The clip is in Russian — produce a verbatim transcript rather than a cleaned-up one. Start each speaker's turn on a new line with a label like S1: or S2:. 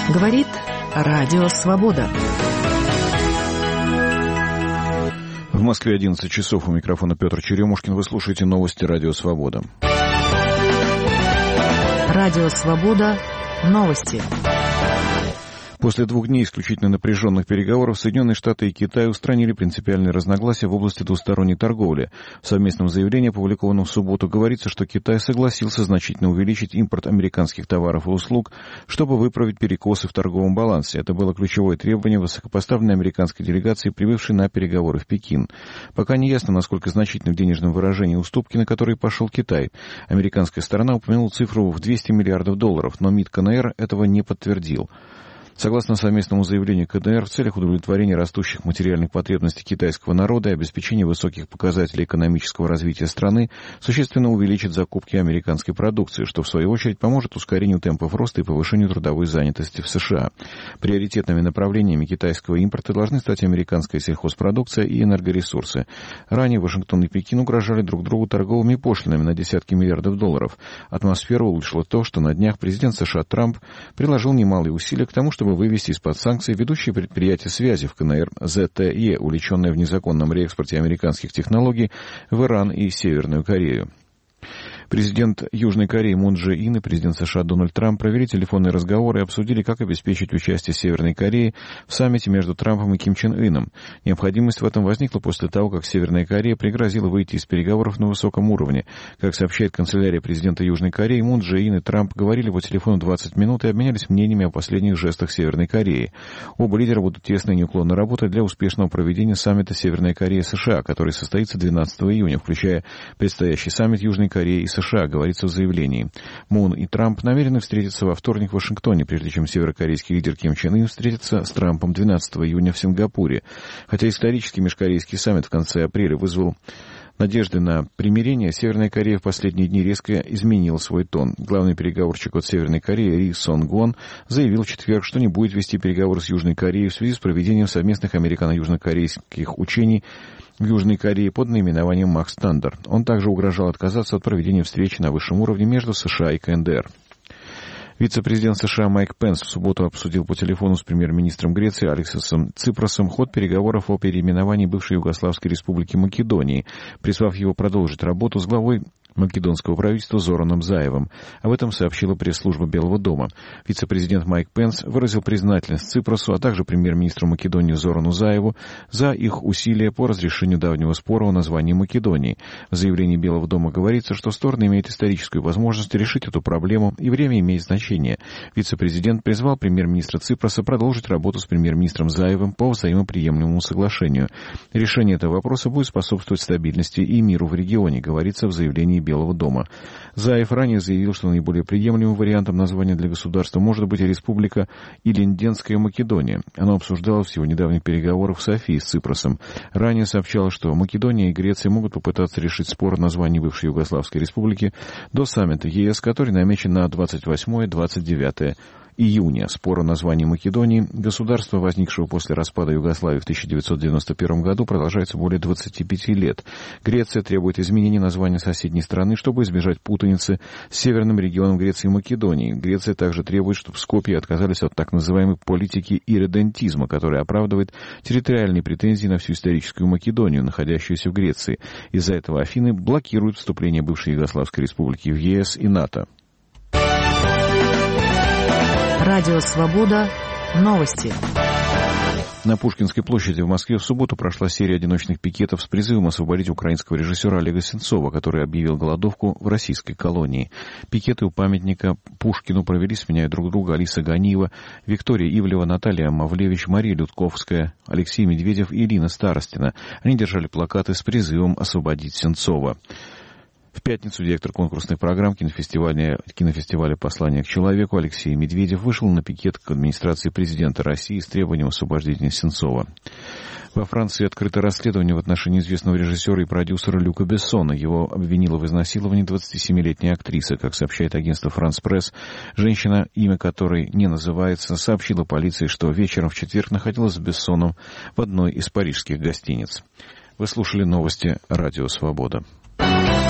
S1: Говорит Радио Свобода.
S2: В Москве одиннадцать часов, у микрофона Петр Черемушкин. Вы слушаете новости Радио Свобода.
S1: Радио Свобода. Новости.
S2: После двух дней исключительно напряженных переговоров Соединенные Штаты и Китай устранили принципиальные разногласия в области двусторонней торговли. В совместном заявлении, опубликованном в субботу, говорится, что Китай согласился значительно увеличить импорт американских товаров и услуг, чтобы выправить перекосы в торговом балансе. Это было ключевое требование высокопоставленной американской делегации, прибывшей на переговоры в Пекин. Пока не ясно, насколько значительны в денежном выражении уступки, на которые пошел Китай. Американская сторона упомянула цифру в двести миллиардов долларов, но МИД КНР этого не подтвердил. Согласно совместному заявлению КНР, в целях удовлетворения растущих материальных потребностей китайского народа и обеспечения высоких показателей экономического развития страны существенно увеличит закупки американской продукции, что в свою очередь поможет ускорению темпов роста и повышению трудовой занятости в США. Приоритетными направлениями китайского импорта должны стать американская сельхозпродукция и энергоресурсы. Ранее Вашингтон и Пекин угрожали друг другу торговыми пошлинами на десятки миллиардов долларов. Атмосферу улучшило то, что на днях президент США Трамп приложил немалые усилия к тому, чтобы вывести из-под санкций ведущие предприятия связи в КНР зет тэ и, увлеченные в незаконном реэкспорте американских технологий в Иран и Северную Корею. Президент Южной Кореи Мун Чжэ Ин и президент США Дональд Трамп провели телефонные разговоры и обсудили, как обеспечить участие Северной Кореи в саммите между Трампом и Ким Чен Ыном. Необходимость в этом возникла после того, как Северная Корея пригрозила выйти из переговоров на высоком уровне. Как сообщает канцелярия президента Южной Кореи, Мун Чжэ Ин и Трамп говорили по телефону двадцать минут и обменялись мнениями о последних жестах Северной Кореи. Оба лидера будут тесно и неуклонно работать для успешного проведения саммита Северная Корея-США, который состоится двенадцатого июня, включая предстоящий саммит Южной Кореи и США, говорится в заявлении. Мун и Трамп намерены встретиться во вторник в Вашингтоне, прежде чем северокорейский лидер Ким Чен Ын встретится с Трампом двенадцатого июня в Сингапуре. Хотя исторический межкорейский саммит в конце апреля вызвал надежды на примирение, Северная Корея в последние дни резко изменила свой тон. Главный переговорщик от Северной Кореи Ри Сон Гвон заявил в четверг, что не будет вести переговоры с Южной Кореей в связи с проведением совместных американо-южнокорейских учений в Южной Корее под наименованием Макс Тандер. Он также угрожал отказаться от проведения встречи на высшем уровне между США и КНДР. Вице-президент США Майк Пенс в субботу обсудил по телефону с премьер-министром Греции Алексисом Ципросом ход переговоров о переименовании бывшей Югославской республики Македонии, призвав его продолжить работу с главой македонского правительства Зораном Заевым. Об этом сообщила пресс-служба Белого дома. Вице-президент Майк Пенс выразил признательность Ципросу, а также премьер-министру Македонии Зорану Заеву за их усилия по разрешению давнего спора о названии Македонии. В заявлении Белого дома говорится, что стороны имеют историческую возможность решить эту проблему, и время имеет значение. Вице-президент призвал премьер-министра Ципроса продолжить работу с премьер-министром Заевым по взаимоприемлемому соглашению. Решение этого вопроса будет способствовать стабильности и миру в регионе, говорится в заявлении Белого дома. Заев ранее заявил, что наиболее приемлемым вариантом названия для государства может быть Республика Илинденская Македония. Оно обсуждалось в его недавних переговорах в Софии с Ципросом. Ранее сообщалось, что Македония и Греция могут попытаться решить спор о названии бывшей Югославской республики до саммита ЕС, который намечен на двадцать восьмое — двадцать девятое июня. Спор о названии Македонии, государства, возникшего после распада Югославии в тысяча девятьсот девяносто первом году, продолжается более двадцати пяти лет. Греция требует изменения названия соседней страны, чтобы избежать путаницы с северным регионом Греции и Македонии. Греция также требует, чтобы Скопье отказались от так называемой политики ирредентизма, которая оправдывает территориальные претензии на всю историческую Македонию, находящуюся в Греции. Из-за этого Афины блокируют вступление бывшей Югославской республики в ЕС и НАТО.
S1: Радио Свобода. Новости.
S2: На Пушкинской площади в Москве в субботу прошла серия одиночных пикетов с призывом освободить украинского режиссера Олега Сенцова, который объявил голодовку в российской колонии. Пикеты у памятника Пушкину провели, сменяя друг друга, Алиса Ганиева, Виктория Ивлева, Наталья Мавлевич, Мария Людковская, Алексей Медведев и Ирина Старостина. Они держали плакаты с призывом освободить Сенцова. В пятницу директор конкурсной программы кинофестиваля, кинофестиваля «Послание к человеку» Алексей Медведев вышел на пикет к администрации президента России с требованием освобождения Сенцова. Во Франции открыто расследование в отношении известного режиссера и продюсера Люка Бессона. Его обвинила в изнасиловании двадцатисемилетняя актриса. Как сообщает агентство «Франс Пресс», женщина, имя которой не называется, сообщила полиции, что вечером в четверг находилась с Бессоном в одной из парижских гостиниц. Вы слушали новости «Радио Свобода».